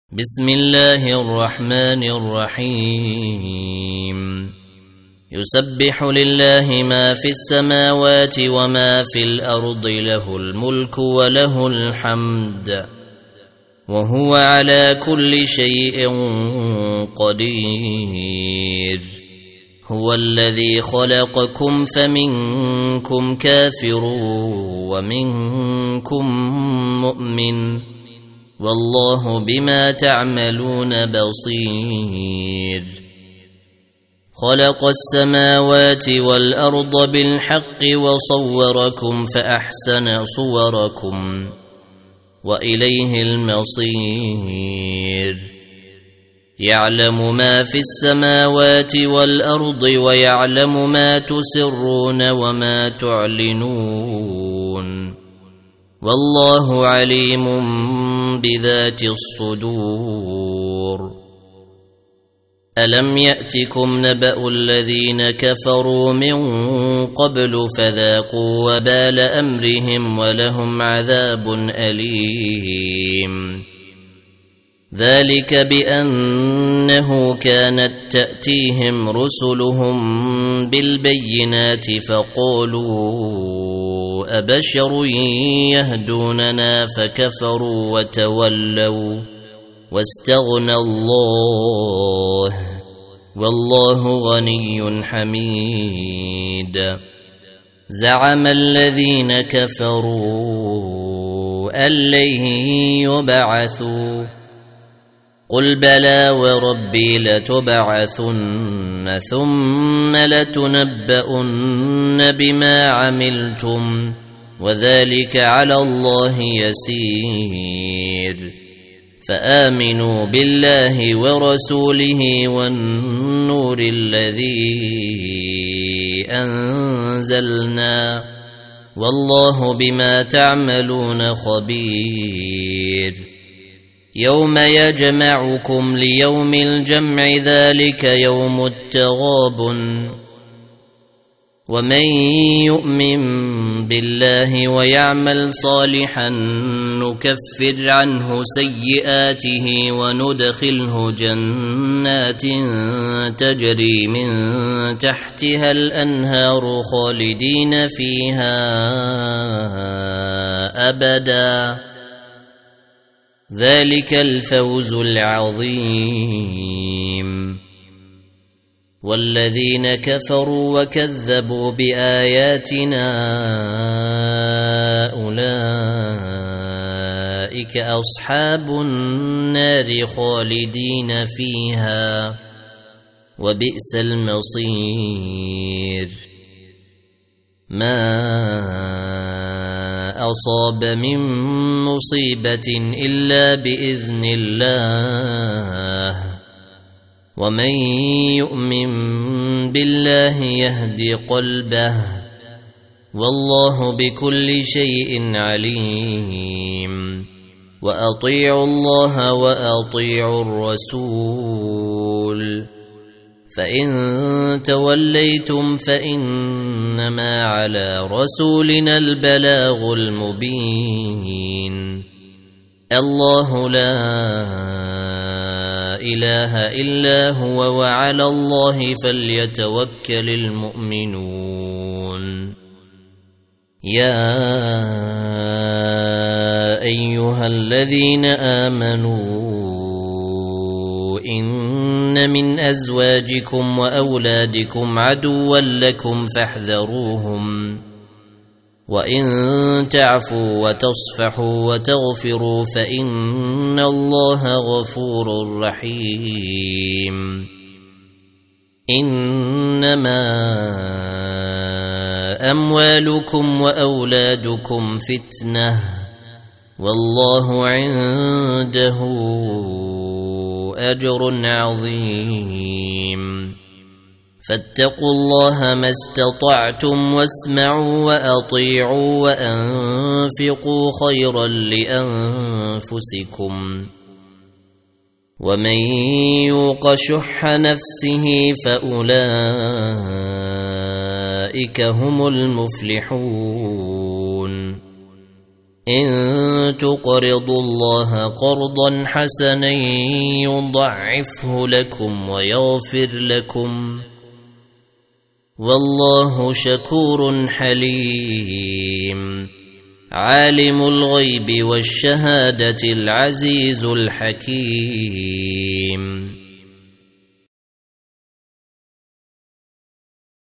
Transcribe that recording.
بسم الله الرحمن الرحيم يسبح لله ما في السماوات وما في الأرض له الملك وله الحمد وهو على كل شيء قدير هو الذي خلقكم فمنكم كافر ومنكم مؤمن والله بما تعملون بصير خلق السماوات والأرض بالحق وصوركم فأحسن صوركم وإليه المصير يعلم ما في السماوات والأرض ويعلم ما تسرون وما تعلنون والله عليم بذات الصدور ألم يأتكم نبأ الذين كفروا من قبل فذاقوا وبال أمرهم ولهم عذاب أليم ذلك بأنه كانت تأتيهم رسلهم بالبينات فقالوا أبشر يهدوننا فكفروا وتولوا واستغنى الله والله غني حميد زعم الذين كفروا أن لن يبعثوا قل بلى وربي لتبعثن ثم لتنبؤن بما عملتم وذلك على الله يسير فآمنوا بالله ورسوله والنور الذي أنزلنا والله بما تعملون خبير يوم يجمعكم ليوم الجمع ذلك يوم التغابن ومن يؤمن بالله ويعمل صالحا نكفر عنه سيئاته وندخله جنات تجري من تحتها الأنهار خالدين فيها أبدا ذلك الفوز العظيم والذين كفروا وكذبوا بآياتنا أولئك أصحاب النار خالدين فيها وبئس المصير ما أصاب من مصيبة إلا بإذن الله ومن يؤمن بالله يهدي قلبه والله بكل شيء عليم وأطيعوا الله وأطيعوا الرسول فإن توليتم فإنما على رسولنا البلاغ المبين الله لا إله إلا هو وعلى الله فليتوكل المؤمنون يا أيها الذين آمنوا إن من أزواجكم وأولادكم عدوا لكم فاحذروهم وإن تعفوا وتصفحوا وتغفروا فإن الله غفور رحيم إنما أموالكم وأولادكم فتنة والله عنده أجر عظيم فاتقوا الله ما استطعتم واسمعوا وأطيعوا وأنفقوا خيرا لأنفسكم ومن يوق شح نفسه فأولئك هم المفلحون إن تقرضوا الله قرضا حسنا يضاعفه لكم ويغفر لكم والله شكور حليم عالم الغيب والشهادة العزيز الحكيم